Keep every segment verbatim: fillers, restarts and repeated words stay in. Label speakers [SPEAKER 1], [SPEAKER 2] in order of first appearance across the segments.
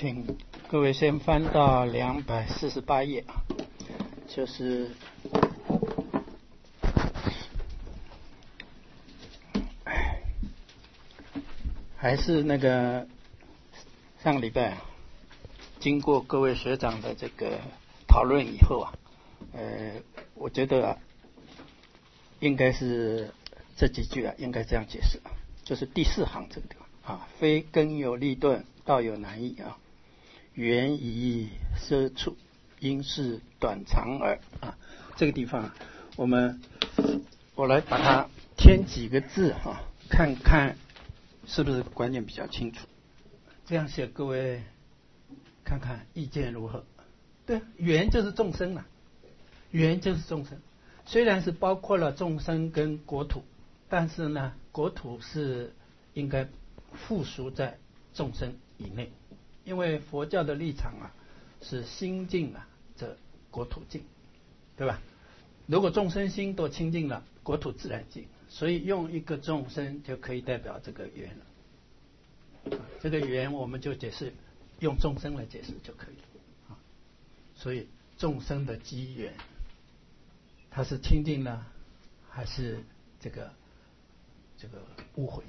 [SPEAKER 1] 请各位先翻到两百四十八页啊，就是还是那个上个礼拜啊，经过各位学长的这个讨论以后啊，呃，我觉得啊，应该是这几句啊，应该这样解释啊，就是第四行这个地方啊，非根有立顿，道有难易啊，缘以奢处，因是短长耳啊。这个地方啊，我们我来把它添几个字啊，看看是不是观念比较清楚。这样写，各位看看意见如何？对，缘就是众生嘛，缘就是众生，虽然是包括了众生跟国土，但是呢，国土是应该附属在众生以内，因为佛教的立场啊是心净啊则国土净，对吧？如果众生心都清净了，国土自然净，所以用一个众生就可以代表这个缘了。这个缘我们就解释用众生来解释就可以了。所以众生的机缘，它是清净呢，还是这个这个污秽，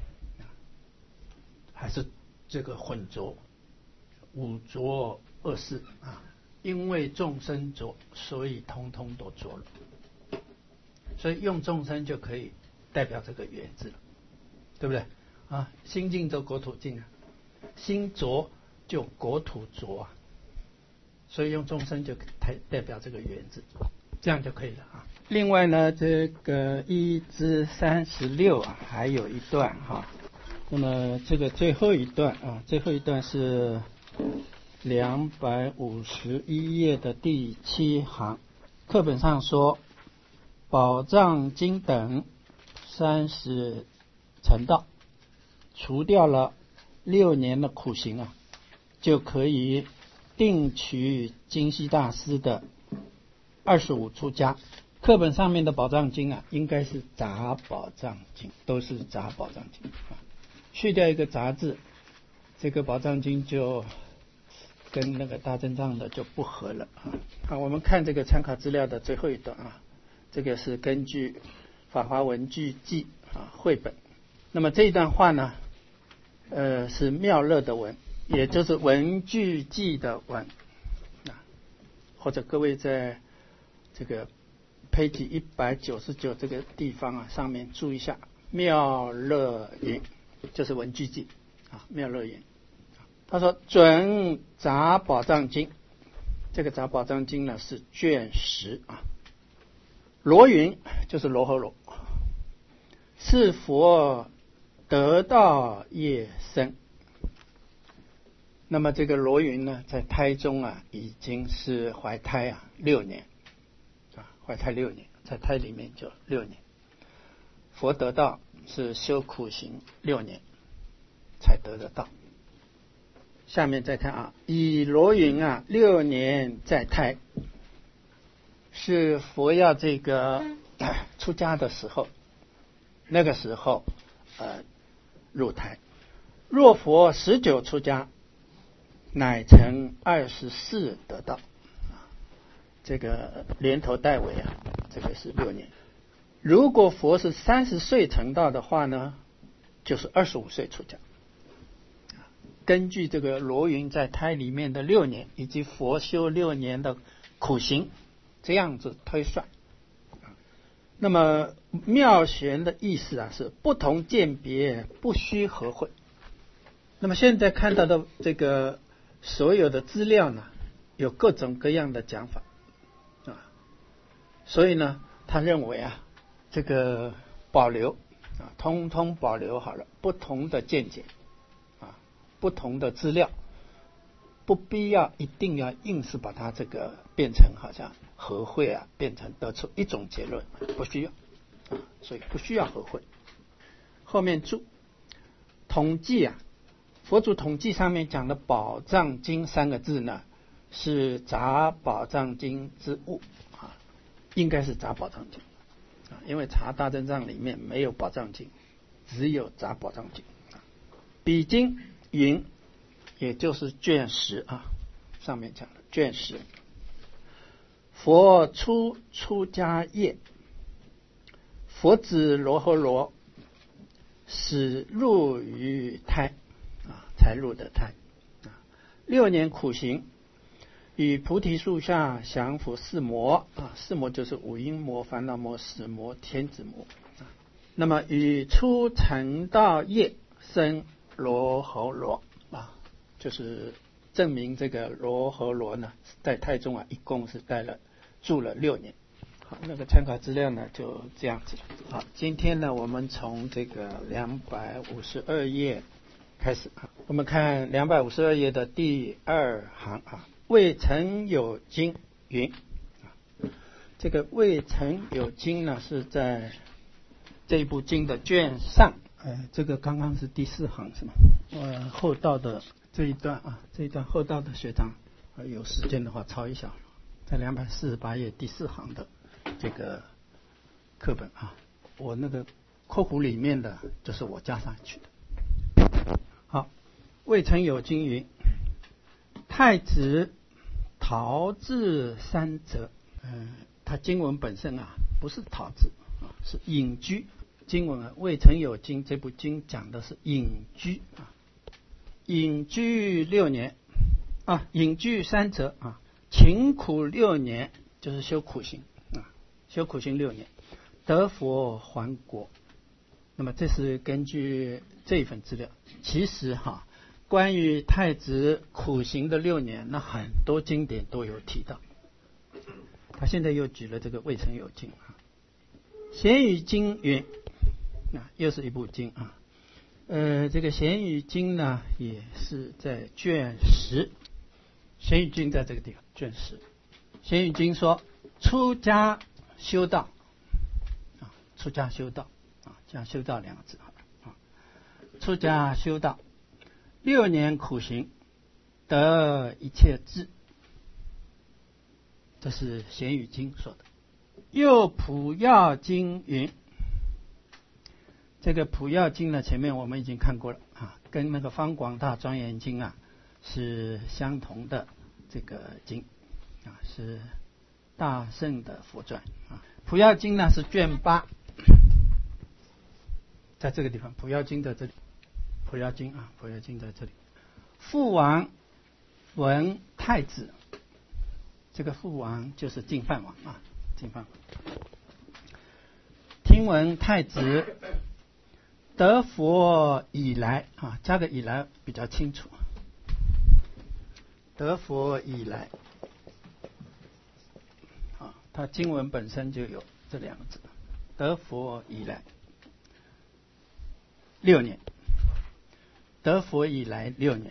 [SPEAKER 1] 还是这个混浊，五浊恶世啊？因为众生浊，所以通通都浊了。所以用众生就可以代表这个缘字了，对不对？啊，心净就国土净啊，心浊就国土浊啊，所以用众生就代代表这个缘字，这样就可以了啊。另外呢，这个一至三十六啊，还有一段哈、啊。那么这个最后一段啊，最后一段是两百五十一页的第七行，课本上说，宝藏经等三十成道，除掉了六年的苦行啊，就可以定取金溪大师的二十五出家。课本上面的宝藏经啊，应该是杂宝藏经，都是杂宝藏经啊。去掉一个杂字，这个宝藏经就跟那个大正藏的就不合了啊。好，我们看这个参考资料的最后一段啊，这个是根据法华文具记啊绘本。那么这一段话呢，呃，是妙乐的文，也就是文具记的文啊。或者各位在这个page一百九十九这个地方啊，上面注意一下妙乐言，就是文具记啊，妙乐言。他说准杂宝藏经，这个杂宝藏经呢是卷十啊。罗云就是罗睺罗，是佛得道业深。那么这个罗云呢，在胎中啊，已经是怀胎啊六年啊，怀胎六年，在胎里面就六年。佛得道是修苦行六年才得得道。下面再看啊，以罗云啊六年在胎，是佛要这个出家的时候，那个时候呃入胎。若佛十九出家，乃成二十四得道。这个连头带尾啊，这个是六年。如果佛是三十岁成道的话呢，就是二十五岁出家。根据这个罗云在胎里面的六年，以及佛修六年的苦行，这样子推算。那么妙玄的意思啊，是不同鉴别，不须合会。那么现在看到的这个所有的资料呢，有各种各样的讲法啊，所以呢，他认为啊，这个保留啊，通通保留好了，不同的见解。不同的资料，不必要一定要硬是把它这个变成好像合会啊，变成得出一种结论，不需要啊，所以不需要合会。后面注统计啊，佛祖统计上面讲的宝藏经三个字呢，是杂宝藏经之物啊，应该是杂宝藏经啊，因为查大正藏里面没有宝藏经，只有杂宝藏经。比经云也就是卷十啊，上面讲的卷十。佛出出家业，佛子罗睺罗，始入于胎啊，才入的胎啊。六年苦行，与菩提树下降伏四魔啊，四魔就是五阴魔、烦恼魔、死魔、天子魔啊。那么与出成道业生罗睺罗啊，就是证明这个罗睺罗呢，在胎中啊，一共是待了住了六年。好，那个参考资料呢就这样子了。好，今天呢我们从这个两百五十二页开始啊，我们看两百五十二页的第二行啊，未曾有经云啊，这个未曾有经呢是在这一部经的卷上，呃，这个刚刚是第四行是吗？呃，后道的这一段啊，这一段后道的学长，呃，有时间的话抄一下，在两百四十八页第四行的这个课本啊，我那个括弧里面的就是我加上去的。好，未曾有经云，太子陶字三则，嗯，它经文本身啊不是陶字啊，是隐居。经文啊，未曾有经这部经讲的是隐居啊，隐居六年啊，隐居三则啊，勤苦六年就是修苦行啊，修苦行六年，得佛还国。那么这是根据这一份资料。其实哈，关于太子苦行的六年，那很多经典都有提到。他现在又举了这个未曾有经啊，贤语经云啊，又是一部经啊。呃，这个贤语经呢，也是在卷十。贤语经在这个地方，卷十。贤语经说，出家修道啊，出家修道啊，讲修道两个字啊，出家修道，六年苦行，得一切智。这是贤语经说的。又普药经云，这个普药经呢，前面我们已经看过了啊，跟那个方广大庄严经啊是相同的这个经啊，是大圣的佛传啊。普药经呢是卷八，在这个地方，普药经在这里，普药经啊，普药经在这里。父王闻太子，这个父王就是净饭王啊，净饭王。听闻太子得佛以来啊，加个以来比较清楚。得佛以来啊，它经文本身就有这两个字，得佛以来六年，得佛以来六年，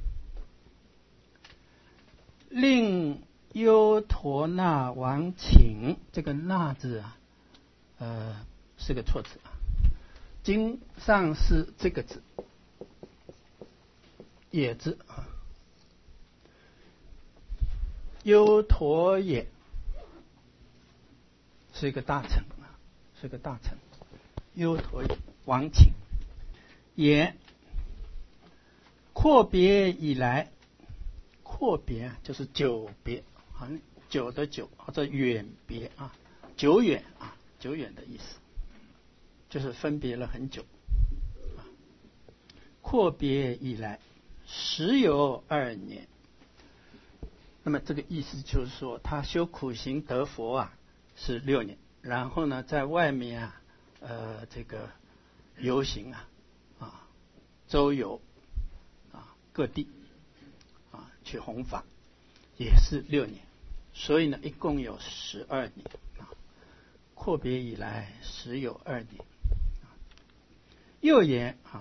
[SPEAKER 1] 令优陀那王请，这个那字啊，呃，是个错字啊。经上是这个字，也字啊，优陀也是一个大臣啊，是个大臣。优陀也王请也，阔别以来，阔别就是久别，很久的久或者远别啊，久远啊，久远的意思，就是分别了很久啊。阔别以来，时有二年。那么这个意思就是说，他修苦行得佛啊是六年，然后呢，在外面啊，呃，这个游行啊，啊，周游啊，各地啊去弘法，也是六年，所以呢，一共有十二年啊。阔别以来，时有二年。又言啊，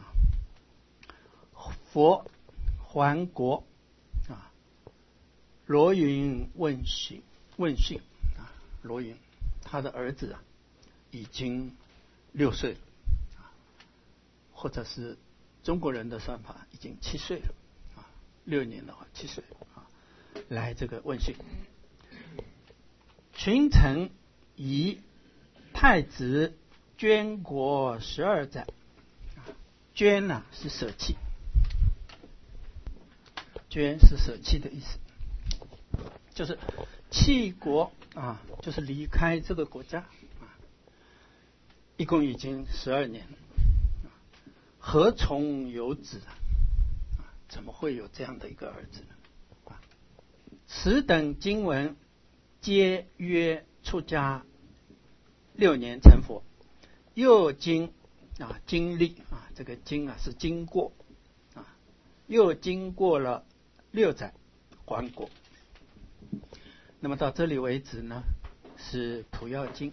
[SPEAKER 1] 佛还国啊，罗云问讯问讯啊，罗云他的儿子啊已经六岁了啊，或者是中国人的算法已经七岁了啊，六年的话七岁啊，来这个问讯，群臣以太子捐国十二载。捐呢、啊、是舍弃， 捐是舍弃的意思，就是弃国啊，就是离开这个国家啊，一共已经十二年了，何从有子啊？怎么会有这样的一个儿子呢？啊，此等经文皆曰出家六年成佛，又经啊经历啊，这个经啊是经过啊，又经过了六载还国。那么到这里为止呢，是普要经。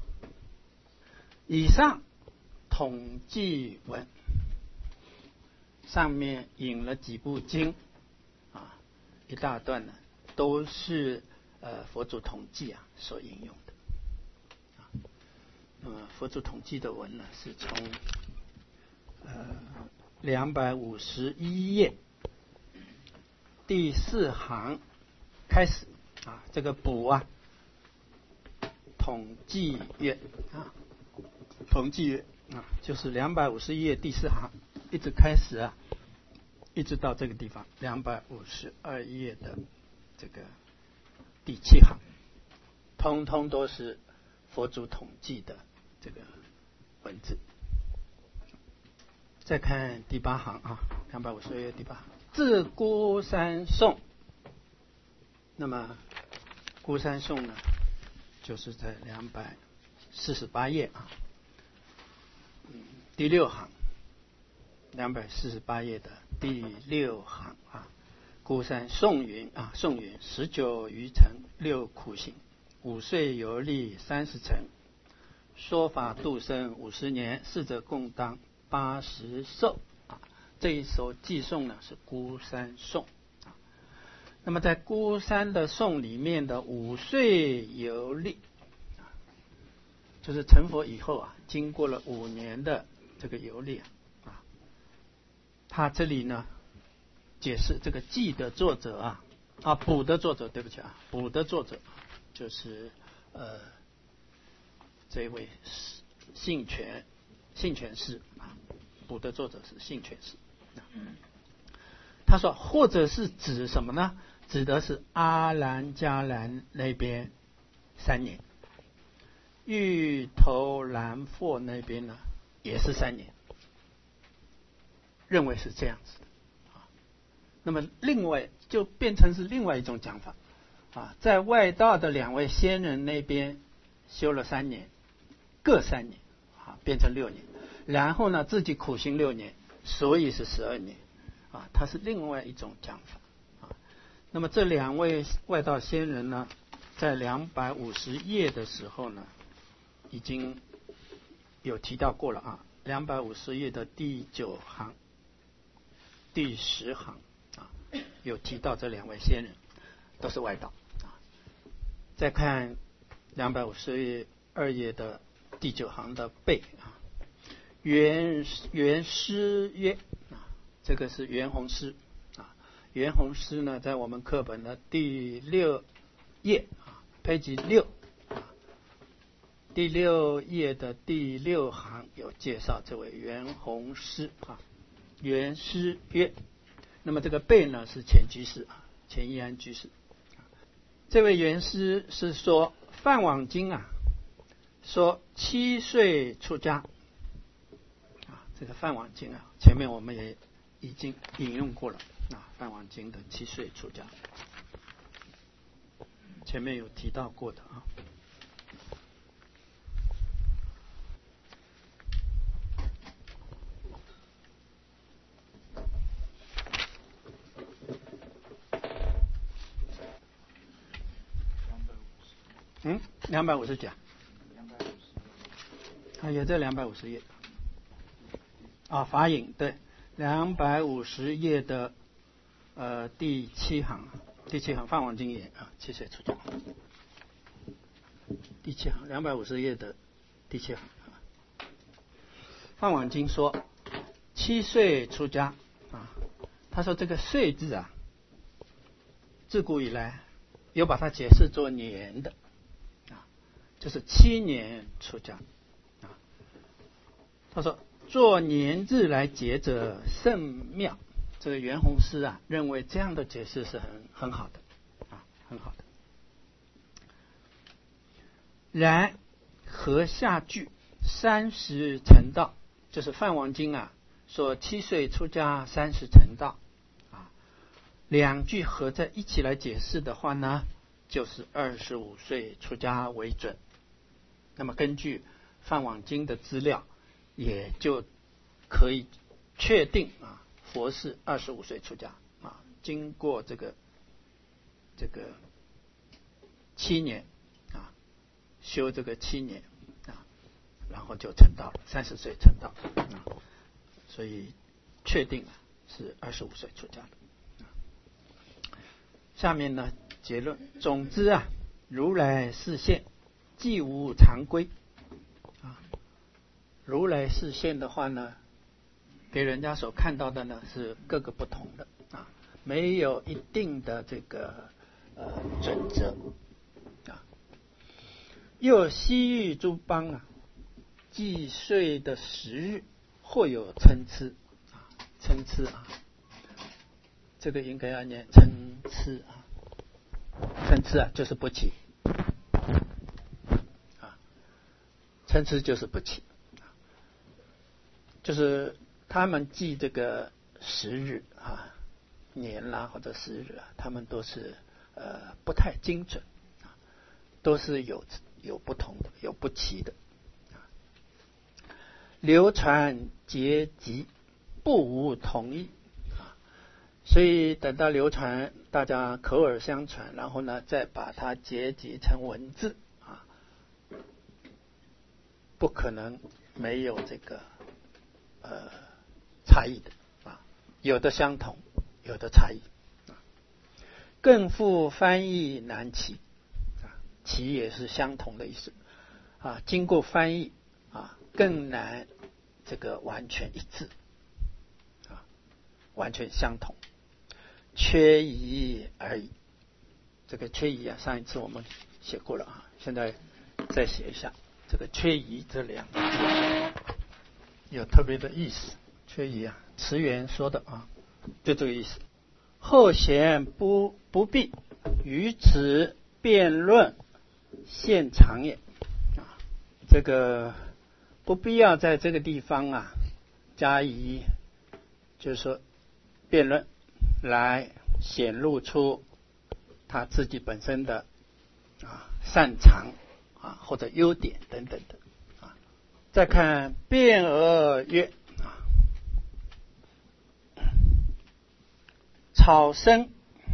[SPEAKER 1] 以上统计文，上面引了几部经啊，一大段呢，都是呃佛祖统计啊所引用的。啊，那么佛祖统计的文呢，是从呃两百五十一页第四行开始啊，这个补啊，统计月啊，统计月啊，就是两百五十一页第四行，一直开始啊，一直到这个地方两百五十二页的这个第七行，通通都是佛祖统计的这个文字。再看第八行啊，两百五十二页第八行，自孤山颂。那么孤山颂呢，就是在两百四十八页啊，嗯，第六行，两百四十八页的第六行啊，孤山颂云啊，颂云十九余乘六苦行，五岁游历三十乘，说法度生五十年，逝者共当八十寿啊。这一首偈颂呢是孤山颂。那么在孤山的颂里面的五岁游历，就是成佛以后啊，经过了五年的这个游历啊，他这里呢解释这个偈的作者啊啊补的作者，对不起啊，补的作者就是呃这位信权信权师啊，补的作者是信权师。他说，或者是指什么呢？指的是阿兰迦兰那边三年，玉头兰佛那边呢也是三年，认为是这样子的。那么另外就变成是另外一种讲法啊，在外道的两位仙人那边修了三年，各三年啊，变成六年，然后呢自己苦行六年，所以是十二年啊，它是另外一种讲法。那么这两位外道仙人呢，在两百五十页的时候呢，已经有提到过了啊。两百五十页的第九行、第十行啊，有提到这两位仙人都是外道啊。再看两百五十二页的第九行的背啊，元元师曰啊，这个是袁弘师。袁弘师呢，在我们课本的第六页啊，page六啊，第六页的第六行有介绍这位袁弘师啊，袁师曰。那么这个背呢是钱居士啊，钱一安居士。这位袁师是说《梵网经》啊，说七岁出家啊，这个《梵网经》啊，前面我们也已经引用过了。啊，《梵网经》的七岁出家，前面有提到过的啊。嗯，两百五十讲，啊，也在两百五十页。啊，法引对，两百五十页的。呃，第七行，第七行《梵网经》也啊，七岁出家。第七行，两百五十页的第七行，《梵网经》说七岁出家啊。他说这个“岁”字啊，自古以来有把它解释作年的啊，就是七年出家啊。他说做年日来解者甚妙。 这个袁弘师啊认为这样的解释是很很好的啊，很好的。然和下句三十成道，就是梵王经啊说七岁出家三十成道啊，两句合在一起来解释的话呢，就是二十五岁出家为准。那么根据梵王经的资料，也就可以确定啊，佛是二十五岁出家啊，经过这个这个七年啊，修这个七年啊，然后就成道了，三十岁成道啊，所以确定啊是二十五岁出家的。下面呢结论，总之啊，如来示现既无常规啊，如来示现的话呢，给人家所看到的呢是各个不同的啊，没有一定的这个呃准则啊。又西域诸邦啊，祭岁的时日，或有参差啊，参差啊，这个应该要念参差啊，参差啊就是不齐啊，参差就是不齐，就是他们记这个时日啊、年啦或者时日啊，他们都是呃不太精准啊，都是有有不同的，有不齐的。流传结集，不无同义啊，所以等到流传，大家口耳相传，然后呢，再把它结集成文字啊，不可能没有这个呃差异的啊，有的相同，有的差异啊，更复翻译难齐啊，齐也是相同的意思啊，经过翻译啊，更难这个完全一致啊，完全相同，缺一而已。这个缺一啊，上一次我们写过了啊，现在再写一下这个缺一这两个字有特别的意思。缺一啊，词源说的啊，就这个意思。后贤不不必于此辩论现常也啊，这个不必要在这个地方啊加以就是说辩论来显露出他自己本身的啊擅长啊或者优点等等的啊。再看辩而曰啊，草生、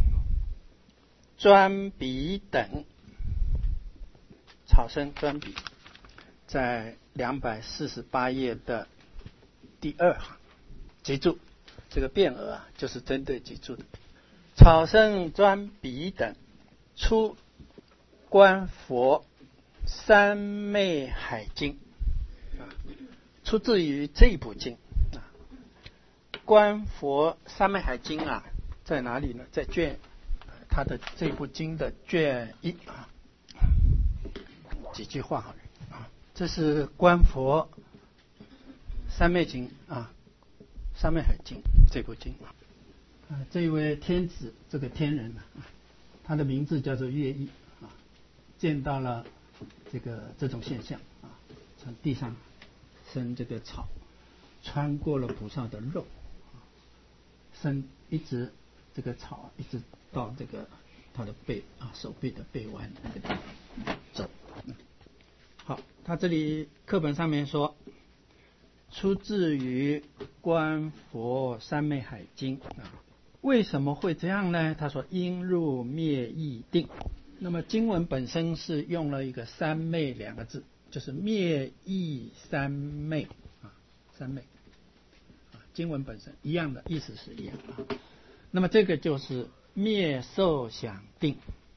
[SPEAKER 1] 专笔等，草生、专笔在两百四十八页的第二行，记住这个辩而啊，就是针对记住的。草生、专笔等出观佛三昧海经啊，出自于这部经啊。观佛三昧海经啊，在哪里呢？在卷他的这部经的卷一啊，几句话好了啊。这是观佛三昧经啊，三昧海经这部经啊，这一位天子，这个天人啊，他的名字叫做乐毅啊，见到了这个这种现象啊，从地上生这个草，穿过了菩萨的肉，生一直这个草一直到这个他的背啊手背的背弯那个地方走。好，他这里课本上面说，出自于观佛三昧海经啊。为什么会这样呢？他说因入灭意定。那么经文本身是用了一个三昧两个字，就是灭意三昧啊，三昧啊，经文本身一样的意思是一样啊。那么这个就是灭受想定，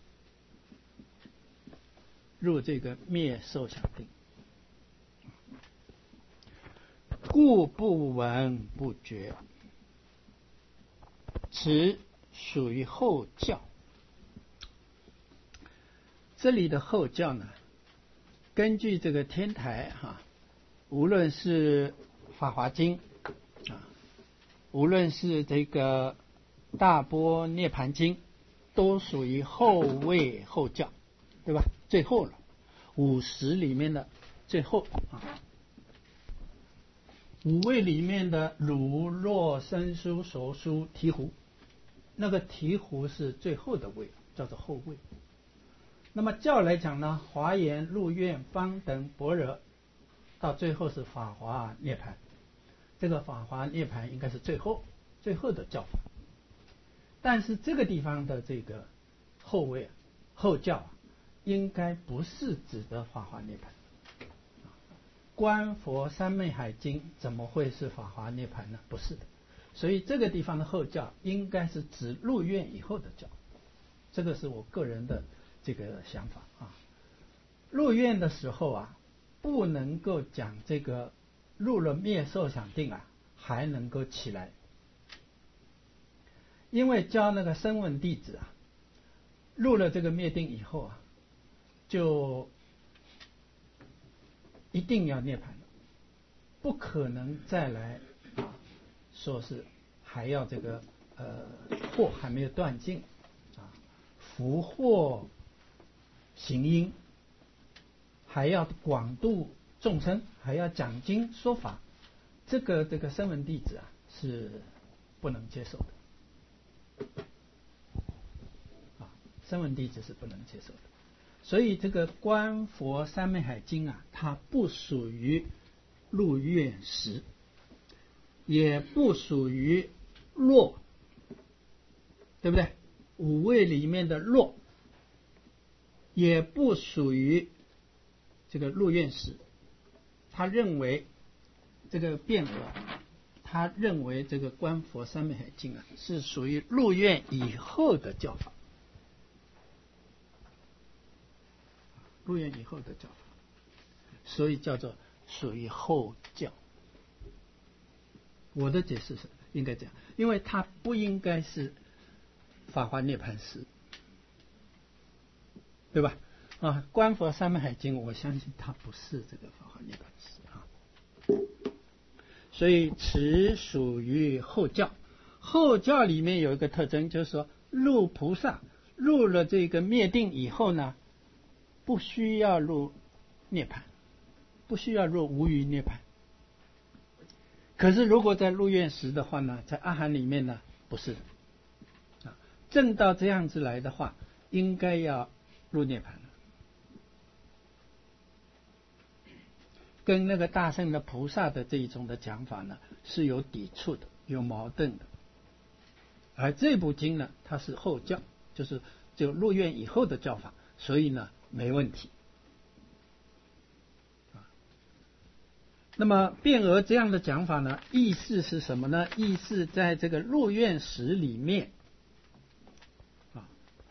[SPEAKER 1] 入这个灭受想定，故不闻不觉，此属于后教。这里的后教呢，根据这个天台哈、啊，无论是法华经啊， 无论是这个大般涅盘经，都属于后位后教，对吧？最后了，五十里面的最后啊。五位里面的如若生疏熟疏醍醐，那个醍醐是最后的位，叫做后位。那么教来讲呢，华严、入院、方等、般若，到最后是法华涅盘。这个法华涅盘应该是最后最后的教法，但是这个地方的这个后位后教应该不是指的法华涅盘。观佛三昧海经怎么会是法华涅盘呢？不是的，所以这个地方的后教应该是指入院以后的教，这个是我个人的这个想法啊。入院的时候啊，不能够讲这个入了灭受想定啊，还能够起来，因为教那个声闻弟子啊，入了这个灭定以后啊，就一定要涅槃了，不可能再来啊，说是还要这个呃惑还没有断尽啊，福祸行因，还要广度众生，还要讲经说法，这个这个声闻弟子啊是不能接受的啊，声闻弟子是不能接受的。所以这个观佛三昧海经啊，它不属于入院时，也不属于落，对不对？五位里面的落，也不属于这个入院时。他认为这个辩额，他认为这个观佛三昧海经啊，是属于入院以后的教法。入院以后的教法，所以叫做属于后教。我的解释是应该这样，因为它不应该是法华涅盘时，对吧？啊，观佛三昧海经，我相信它不是这个法华涅盘时啊。所以此属于后教。后教里面有一个特征，就是说入菩萨入了这个灭定以后呢，不需要入涅槃，不需要入无余涅槃。可是如果在入院时的话呢，在阿含里面呢，不是啊，正到这样子来的话，应该要入涅槃了，跟那个大圣的菩萨的这一种的讲法呢是有抵触的，有矛盾的。而这部经呢，它是后教，就是就入院以后的教法，所以呢没问题。那么辩额这样的讲法呢，意思是什么呢？意思在这个入院时里面啊，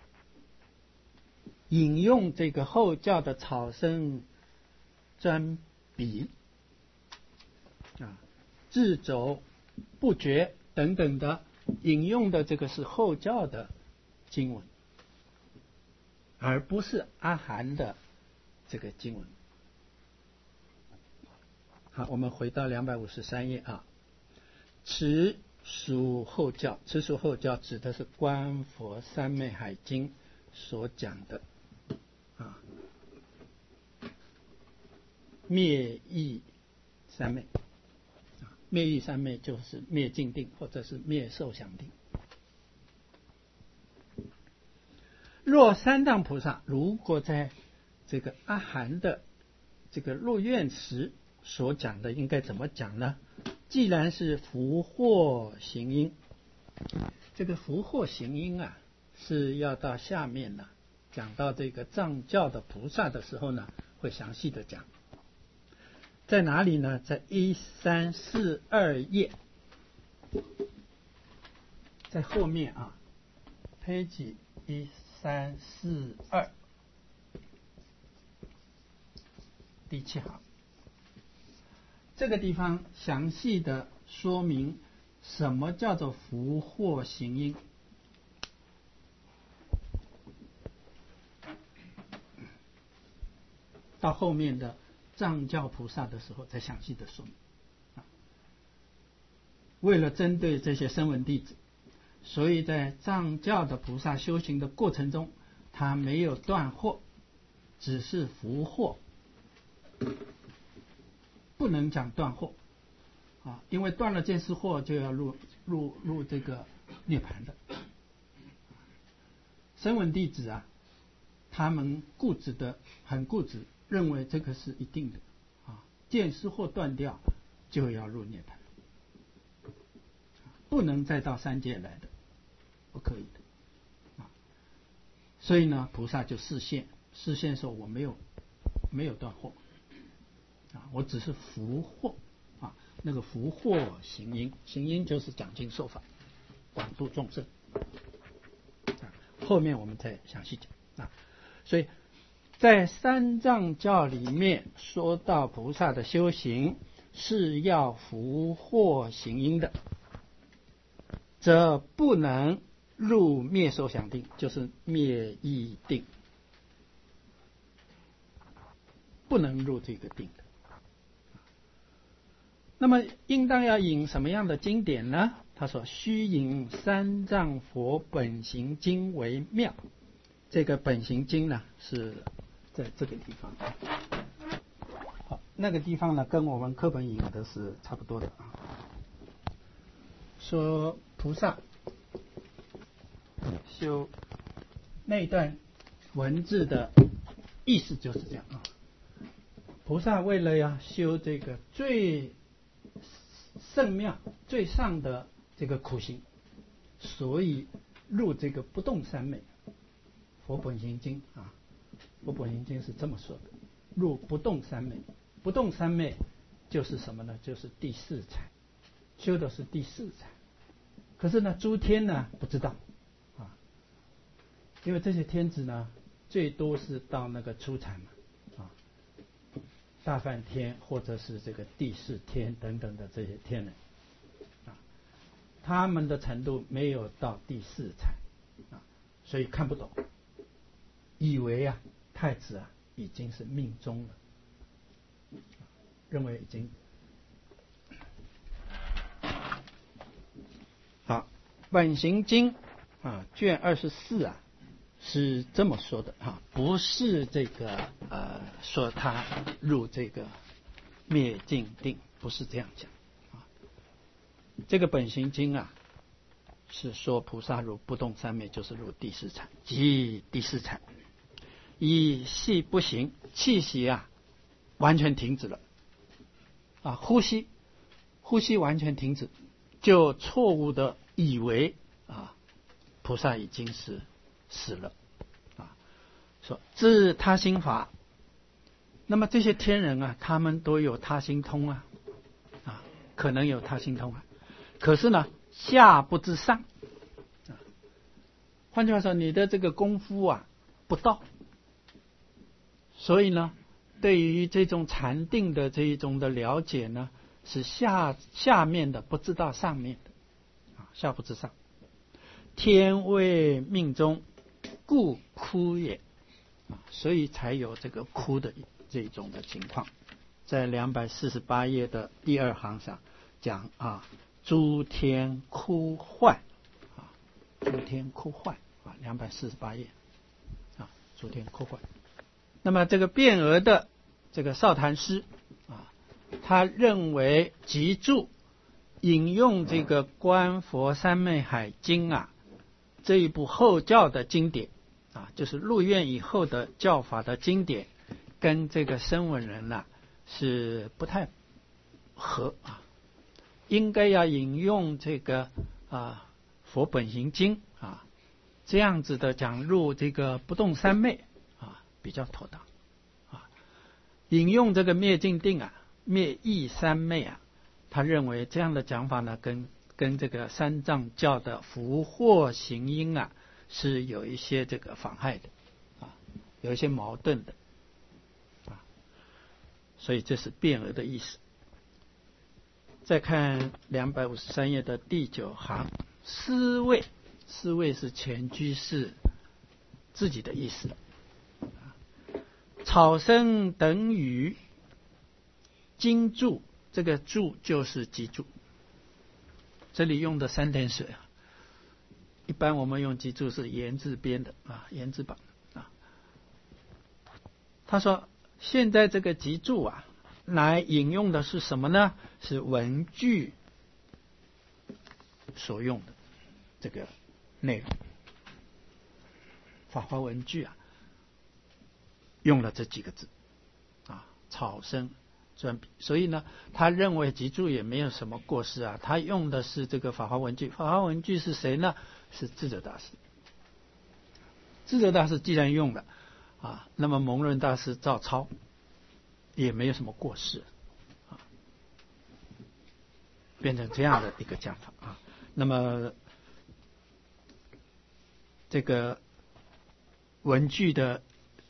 [SPEAKER 1] 引用这个后教的草生专笔啊、自走不绝等等的，引用的这个是后教的经文，而不是阿含的这个经文。好，我们回到两百五十三页啊。此属后教，此属后教指的是观佛三昧海经所讲的啊灭义三昧啊，灭义三昧就是灭尽定或者是灭受想定。若三藏菩萨如果在这个阿含的这个入院时所讲的应该怎么讲呢？既然是福祸行因，这个福祸行因啊，是要到下面呢，讲到这个藏教的菩萨的时候呢，会详细的讲。在哪里呢？在一三四二页，在后面啊 ，page 一三四二，第七行。这个地方详细的说明什么叫做福祸行因。到后面的藏教菩萨的时候再详细的说明。 为了针对这些声闻弟子，所以在藏教的菩萨修行的过程中，他没有断惑，只是伏惑，不能讲断惑啊，因为断了见思惑就要入入入这个涅槃的。声闻弟子啊，他们固执的很固执，认为这个是一定的啊，见思惑断掉就要入涅槃，不能再到三界来的，不可以的啊。所以呢，菩萨就示现，示现说我没有没有断惑啊，我只是伏惑啊，那个伏惑行因，行因就是讲经说法，广度众生。后面我们再详细讲啊。所以在三藏教里面说到菩萨的修行是要伏惑行因的，则不能入灭受想定，就是灭意定，不能入这个定的。那么应当要引什么样的经典呢？他说须引三藏佛本行经为妙。这个本行经呢是在这个地方，好，那个地方呢跟我们课本引的是差不多的啊。说菩萨修那一段文字的意思就是这样啊，菩萨为了要修这个最圣妙最上的这个苦行，所以入这个不动三昧。佛本行经啊，佛本行经是这么说的：入不动三昧。不动三昧就是什么呢？就是第四禅，修的是第四禅。可是呢，诸天呢不知道啊，因为这些天子呢，最多是到那个初禅嘛啊，大梵天或者是这个第四天等等的这些天人啊，他们的程度没有到第四禅啊，所以看不懂。以为啊，太子啊已经是命中了，认为已经好。本行经啊，卷二十四啊是这么说的啊，不是这个呃说他入这个灭尽定，不是这样讲啊。这个本行经啊是说菩萨入不动三昧，就是入第四禅，即第四禅。以气不行，气息啊完全停止了啊，呼吸呼吸完全停止，就错误的以为啊菩萨已经是死了啊。说自他心法，那么这些天人啊，他们都有他心通啊啊，可能有他心通啊，可是呢下不知上啊，换句话说，你的这个功夫啊不到。所以呢，对于这种禅定的这一种的了解呢，是下下面的不知道上面的啊，下不知上。天为命中，故哭也啊，所以才有这个哭的这种的情况。在两百四十八页的第二行上讲啊，诸天哭唤啊，诸天哭唤啊，两百四十八页啊，诸天哭唤。那么这个辩谪的这个少坛师啊，他认为集注引用这个《观佛三昧海经》啊这一部后教的经典啊，就是入院以后的教法的经典，跟这个声闻人呢、啊、是不太合啊，应该要引用这个啊佛本行经啊这样子的讲入这个不动三昧。比较妥当啊，引用这个灭尽定啊、灭意三昧啊，他认为这样的讲法呢，跟跟这个三藏教的伏惑行因啊，是有一些这个妨害的啊，有一些矛盾的啊，所以这是辩谪的意思。再看两百五十三页的第九行，思维，思维是前居士自己的意思。草生等语，经注，这个注就是集注这里用的三点水啊，一般我们用脊柱是言字边的啊，言字旁啊。他说现在这个脊柱啊，来引用的是什么呢？是文句所用的这个内容。法华文句啊，用了这几个字啊，草生专笔，所以呢，他认为脊柱也没有什么过失啊。他用的是这个法华文句，法华文句是谁呢？是智者大师。智者大师既然用了啊，那么蒙润大师照抄也没有什么过失啊，变成这样的一个讲法啊。那么这个文句的，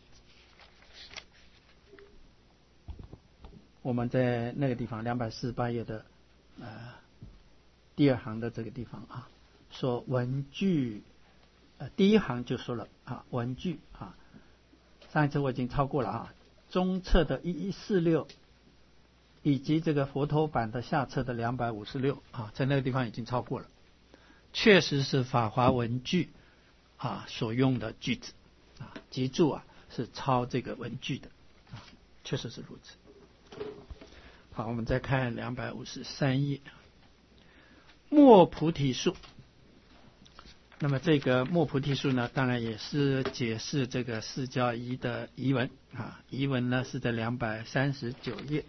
[SPEAKER 1] 我们在那个地方两百四十八页的呃第二行的这个地方啊，说文句，呃第一行就说了啊，文句啊，上一次我已经超过了啊，中册的一一四六以及这个佛陀版的下册的两百五十六啊，在那个地方已经超过了，确实是法华文句啊所用的句子啊，脊柱啊是抄这个文句的啊，确实是如此。好，我们再看两百五十三页，末菩提树。那么这个末菩提树呢，当然也是解释这个释迦遗的遗文啊，遗文呢是在两百三十九页。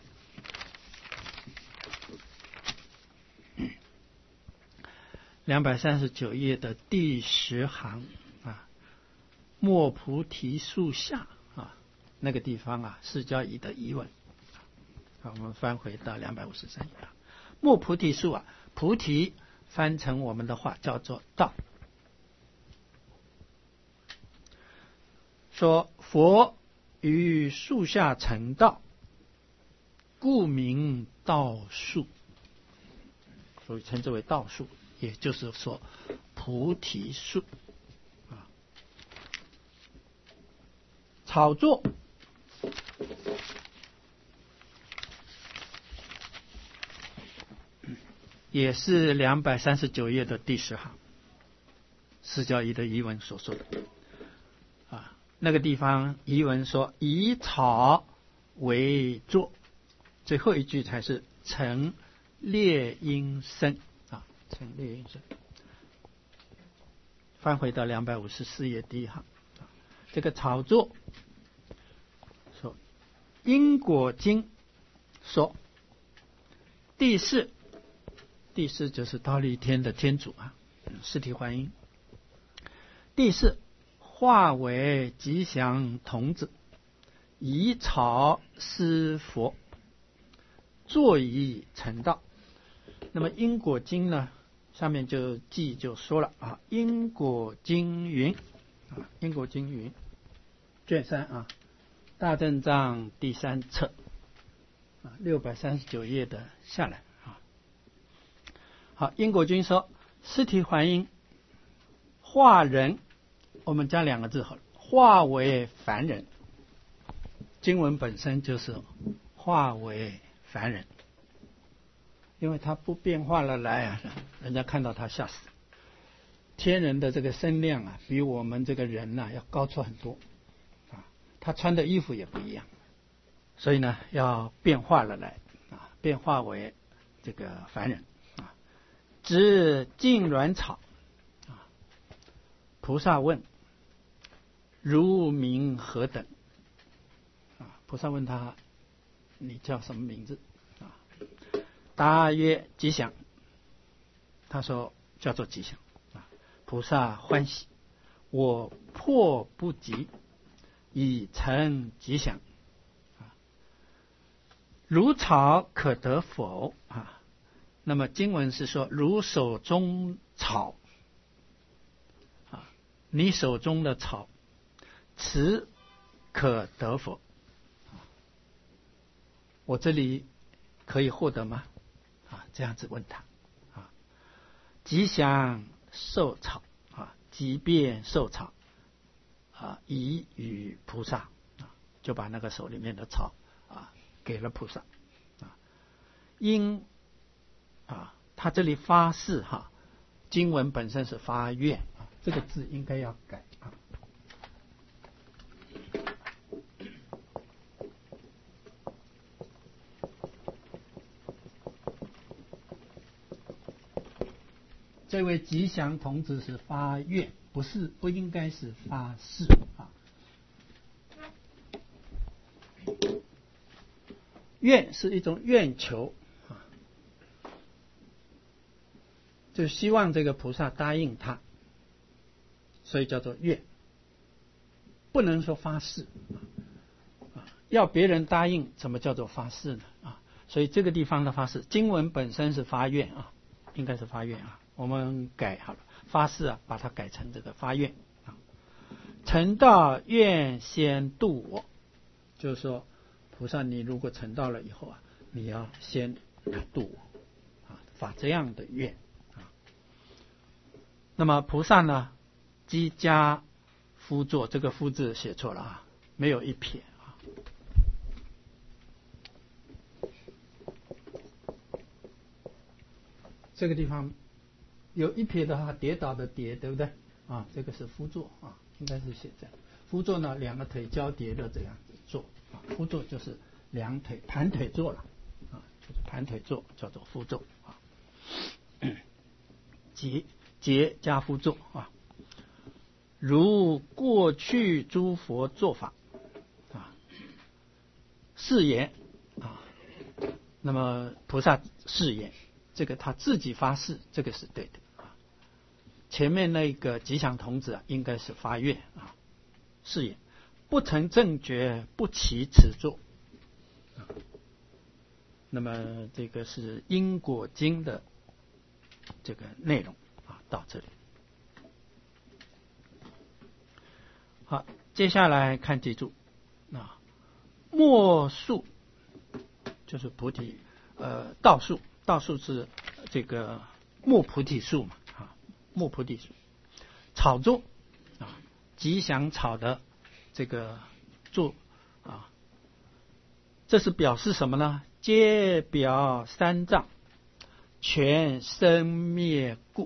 [SPEAKER 1] 两百三十九页的第十行啊，末菩提树下啊，那个地方啊，释迦遗的遗文。好，我们翻回到两百五十三页。末菩提树啊，菩提翻成我们的话叫做道。说佛于树下成道，故名道树，所以称之为道树，也就是说菩提树啊。草作也是两百三十九页的第十行，释迦遗的遗文所说的啊，那个地方遗文说以草为作，最后一句才是成列音声啊，成列音声。翻回到两百五十四页第一行，这个草作说因果经说第四。第四就是忉利天的天主啊，释提桓因。第四化为吉祥童子，以草施佛，作以成道。那么因果经呢，上面就记就说了啊，因果经云啊，因果经云，卷三啊，大正藏第三册啊，六百三十九页的下来。好，因果经说释提桓因化人，我们加两个字好了，化为凡人。经文本身就是化为凡人，因为他不变化了来啊，人家看到他吓死。天人的这个身量啊，比我们这个人呐、啊、要高出很多啊，他穿的衣服也不一样，所以呢要变化了来啊，变化为这个凡人。知净卵草啊，菩萨问：如名何等？啊，菩萨问他：你叫什么名字？啊，答曰：吉祥。他说：叫做吉祥。啊，菩萨欢喜，我迫不及，已成吉祥。啊，如草可得否？啊。那么经文是说，如手中草啊，你手中的草，此可得否？我这里可以获得吗？啊，这样子问他啊，吉祥受草啊，即便受草啊，以与菩萨啊，就把那个手里面的草啊给了菩萨啊，因。啊， 他这里发誓哈，经文本身是发愿啊，这个字应该要改啊。这位吉祥童子是发愿，不是不应该是发誓啊。愿是一种愿求啊，就希望这个菩萨答应他，所以叫做愿，不能说发誓啊。要别人答应，怎么叫做发誓呢啊？所以这个地方的发誓，经文本身是发愿啊，应该是发愿啊。我们改好了，发誓啊，把它改成这个发愿啊。成道愿先度我，就是说，菩萨你如果成道了以后啊，你要先来度我啊，发这样的愿啊。那么菩萨呢，积家夫作，这个夫字写错了啊，没有一撇啊。这个地方有一撇的话，跌倒的跌，对不对啊？这个是夫坐啊，应该是写这样。夫坐呢，两个腿交叠的这样子坐啊，夫坐就是两腿盘腿坐了啊，就是盘腿坐叫做夫坐啊。结结加夫坐啊，如过去诸佛做法啊，誓言啊，那么菩萨誓言，这个他自己发誓，这个是对的啊。前面那个吉祥童子啊，应该是发愿啊，誓言不成正觉，不起此作。那么这个是因果经的这个内容啊，到这里。好，接下来看记住啊，末树就是菩提，呃，道树，道树是这个末菩提树嘛啊，末菩提树，草座啊，吉祥草的这个座啊，这是表示什么呢？皆表三藏，全生灭故。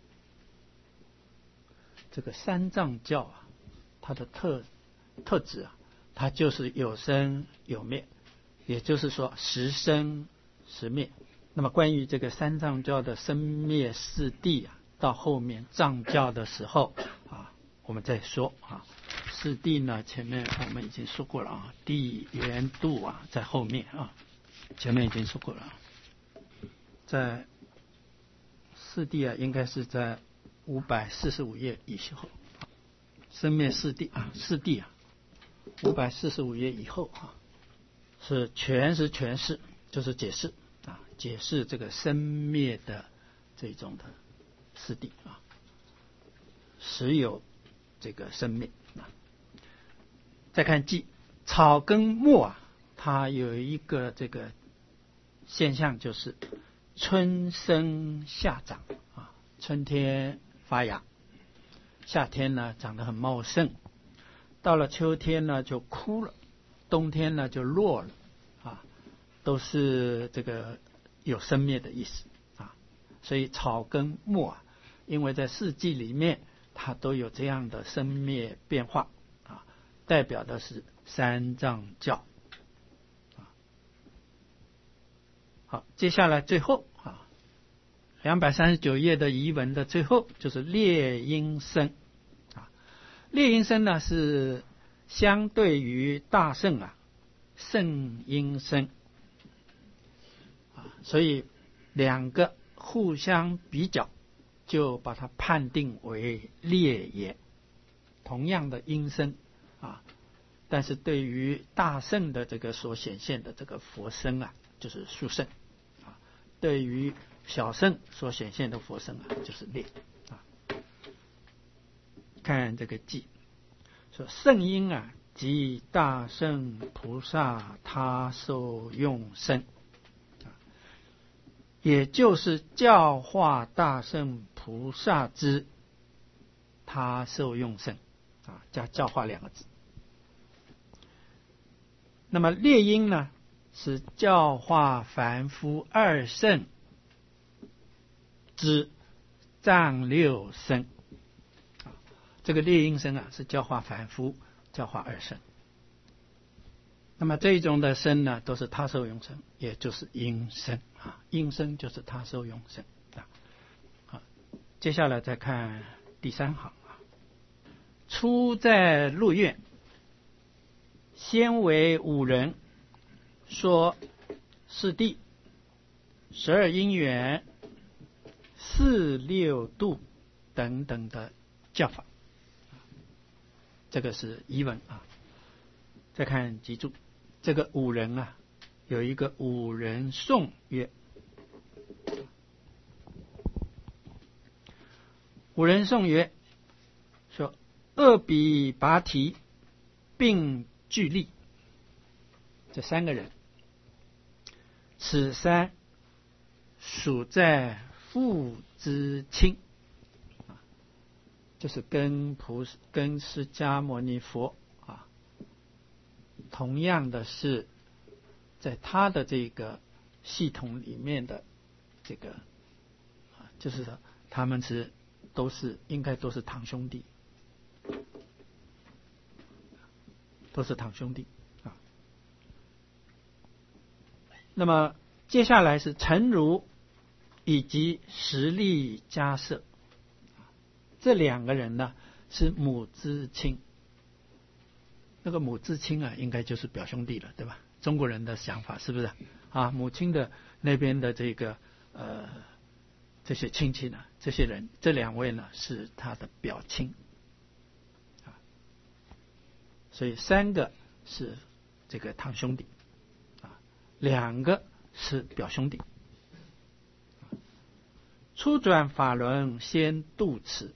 [SPEAKER 1] 这个三藏教啊，它的特特质啊，它就是有生有灭，也就是说时生时灭。那么关于这个三藏教的生灭四谛啊，到后面藏教的时候啊，我们再说啊。四谛呢，前面我们已经说过了啊，谛缘度啊，在后面啊，前面已经说过了。在四谛啊，应该是在五百四十五页以后，生灭四谛啊，四谛啊，五百四十五页以后啊，是全是诠释，就是解释啊，解释这个生灭的这种的四谛啊，实有这个生灭啊。再看记草跟末啊，它有一个这个现象，就是春生夏长啊，春天发芽，夏天呢长得很茂盛，到了秋天呢就枯了，冬天呢就落了啊，都是这个有生灭的意思啊。所以草跟末啊，因为在四季里面它都有这样的生灭变化啊，代表的是三藏教。好，接下来最后啊，两百三十九页的遗文的最后就是列音声啊。列音声呢是相对于大圣啊，圣音声啊，所以两个互相比较，就把它判定为列也，同样的音声啊，但是对于大圣的这个所显现的这个佛身啊，就是殊胜啊；对于小圣所显现的佛身啊，就是列啊。看这个记，说圣音啊，即大圣菩萨他受用身，也就是教化大圣菩萨之他受用身啊，加教化两个字。那么列音呢，是教化凡夫二圣之丈六声。这个列音声啊，是教化凡夫，教化二声。那么这一种的声呢，都是他受用声，也就是音声啊。音声就是他受用声啊。好，接下来再看第三行啊。初在鹿苑，先为五人说四谛、十二因缘、四六度等等的教法。这个是疑文啊。再看集注，这个五人啊，有一个五人颂曰：五人颂曰，说二比拔提并具力，这三个人，此三属在父之亲，就是跟菩萨跟释迦牟尼佛啊，同样的是在他的这个系统里面的这个啊，就是说他们是都是应该都是堂兄弟，都是堂兄弟啊。那么接下来是陈如以及实力迦摄，这两个人呢是母之亲。那个母之亲啊，应该就是表兄弟了，对吧？中国人的想法是不是啊？母亲的那边的这个呃这些亲戚呢，这些人这两位呢是他的表亲啊，所以三个是这个堂兄弟啊，两个是表兄弟。初转法轮先度此，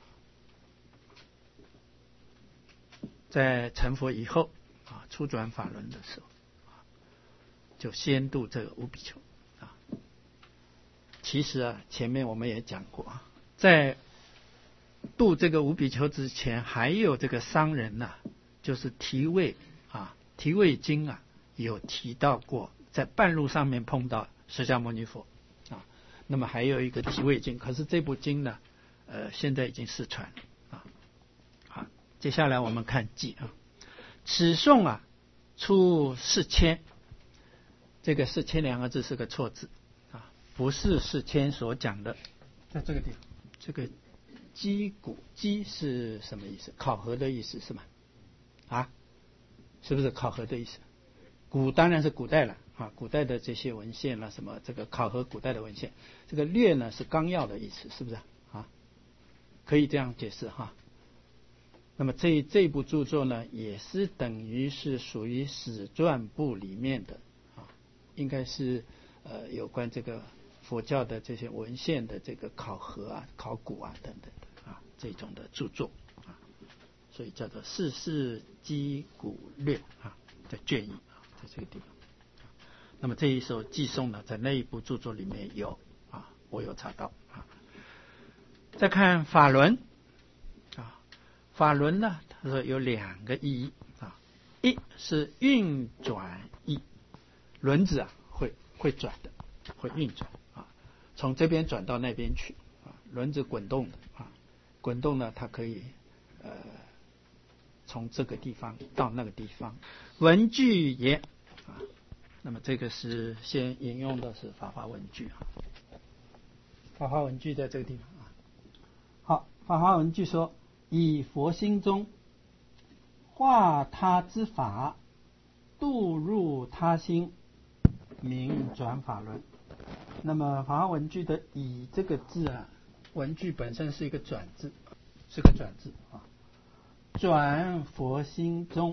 [SPEAKER 1] 在成佛以后啊，初转法轮的时候啊，就先度这个五比丘啊。其实啊，前面我们也讲过啊，在度这个五比丘之前，还有这个商人呐、啊，就是提味啊，提味经啊，有提到过，在半路上面碰到释迦牟尼佛啊。那么还有一个提味经，可是这部经呢，呃，现在已经失传啊。好，接下来我们看记啊，此颂啊，出四千，这个四千两个字是个错字啊，不是四千所讲的，在这个地方，这个击鼓击是什么意思？考核的意思是吗？啊，是不是考核的意思？古当然是古代了啊，古代的这些文献了，什么这个考核古代的文献，这个略呢是纲要的意思，是不是啊？可以这样解释哈。那么这这部著作呢，也是等于是属于史传部里面的啊，应该是呃有关这个佛教的这些文献的这个考核啊、考古啊等等的啊这种的著作啊，所以叫做《世事击鼓略》啊，在卷一。在这个地方，那么这一首寄颂呢，在那一部著作里面有啊，我有查到啊。再看法轮啊，法轮呢，他说有两个意义啊，一是运转意，轮子啊会会转的，会运转啊，从这边转到那边去啊，轮子滚动的啊，滚动呢，它可以呃。从这个地方到那个地方，文句也啊，那么这个是先引用的是法华文句啊，法华文句在这个地方啊。好，法华文句说：以佛心中化他之法，度入他心，名转法轮。那么法华文句的以这个字啊，文句本身是一个转字，是个转字啊。转佛心中，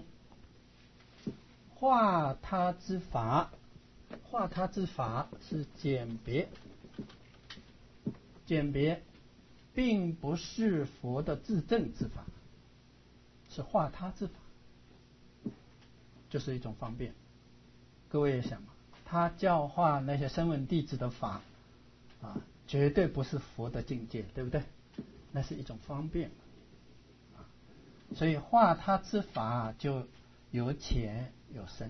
[SPEAKER 1] 化他之法，化他之法是简别，简别并不是佛的自证之法，是化他之法，就是一种方便。各位也想嘛，他教化那些声闻弟子的法啊，绝对不是佛的境界，对不对？那是一种方便。所以化他之法就有浅有深，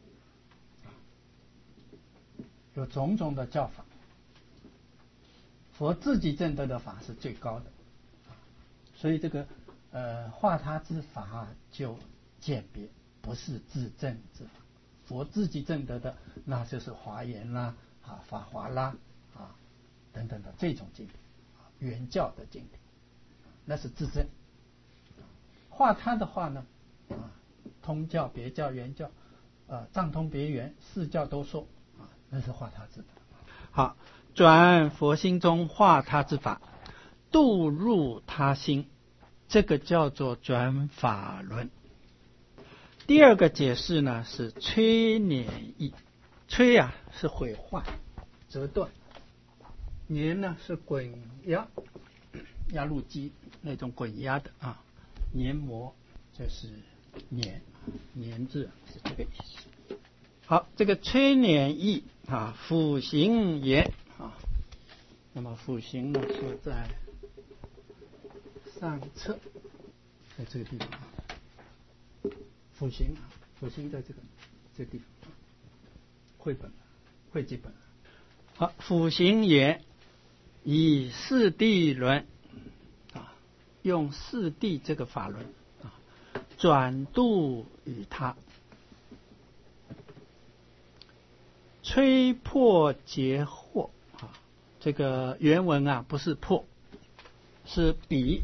[SPEAKER 1] 有种种的教法。 佛自己证得的法是最高的，所以这个呃化他之法就鉴别，不是自证之法。佛自己证得的，那就是华严啦、啊法华啦啊等等的这种经典，原教的经典，那是自证。化他的话呢，啊通教、别教、原教，呃藏通别圆，四教都说啊，那是化他之法。好，转佛心中化他之法，度入他心，这个叫做转法轮。第二个解释呢是摧碾意，摧啊是毁坏、折断，碾呢是滚压，压路机那种滚压的啊，研磨，这是碾，碾字是这个意思。好，这个摧碾意啊，辅行也啊，那么辅行呢是在上册，在这个地方。辅行，辅行在这个这个地方，绘本，绘记本。好，辅行也以四谛轮啊，用四谛这个法轮啊，转度于他，摧破截惑啊。这个原文啊不是破，是比。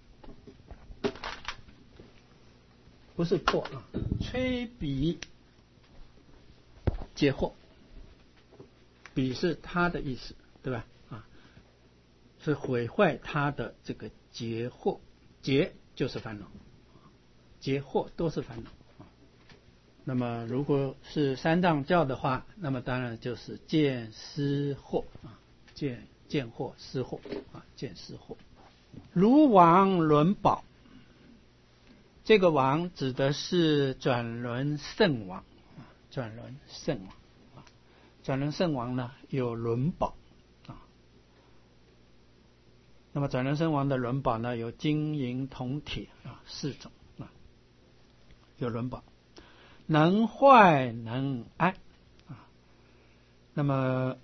[SPEAKER 1] 不是破啊，摧彼解惑，彼是他的意思，对吧？啊，是毁坏他的这个结惑，结就是烦恼，结惑都是烦恼。那么如果是三藏教的话，那么当然就是见思惑啊，见见惑思惑啊，见思惑。如王轮宝。这个王指的是转轮圣王，转轮圣王，转轮圣王呢有轮宝啊。那么转轮圣王的轮宝呢有金银铜铁啊四种啊，有轮宝，能坏能安啊。那么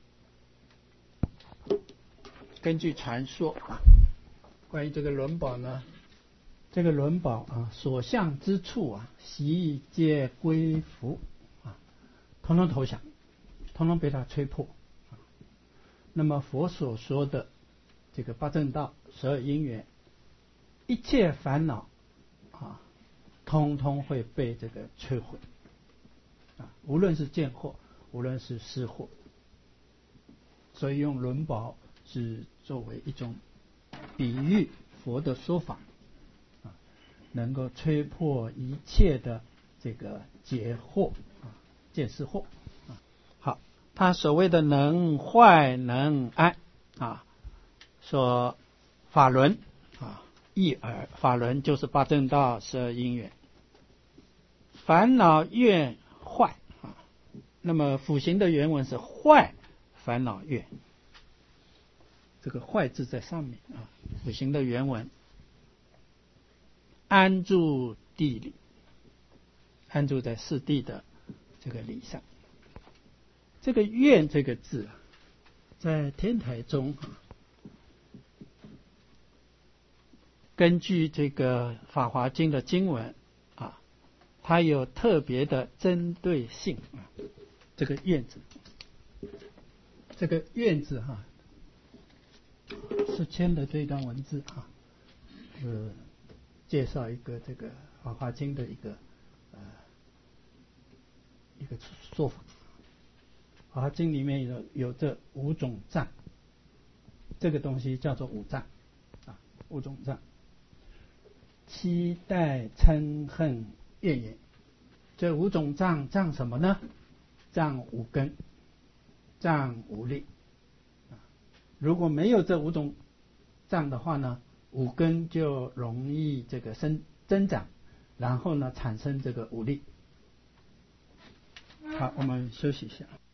[SPEAKER 1] 根据传说啊，关于这个轮宝呢。这个轮宝啊，所向之处啊，悉皆归服啊，统统投降，统统被他吹破。啊、那么佛所说的这个八正道、十二因缘，一切烦恼啊，通通会被这个摧毁啊，无论是见惑，无论是思惑。所以用轮宝是作为一种比喻佛的说法。能够摧破一切的这个解惑啊，见思惑啊。好，他所谓的能坏能安啊，说法轮啊，一耳法轮就是八正道十二因缘，烦恼愿坏啊。那么辅行的原文是坏烦恼愿，这个坏字在上面啊，辅行的原文。安住地理，安住在四谛的这个理上。这个愿这个字啊，在天台中啊，根据这个法华经的经文啊，它有特别的针对性啊。这个愿字，这个愿字哈、啊，是签的这段文字啊，是。介绍一个这个《法华经》的一个呃一个说法，《法华经》里面有有这五种障，这个东西叫做五障啊，五种障，期待嗔恨怨言，这五种障障什么呢？障五根，障五力啊。如果没有这五种障的话呢？五根就容易这个生增长，然后呢产生这个五力。好，我们休息一下。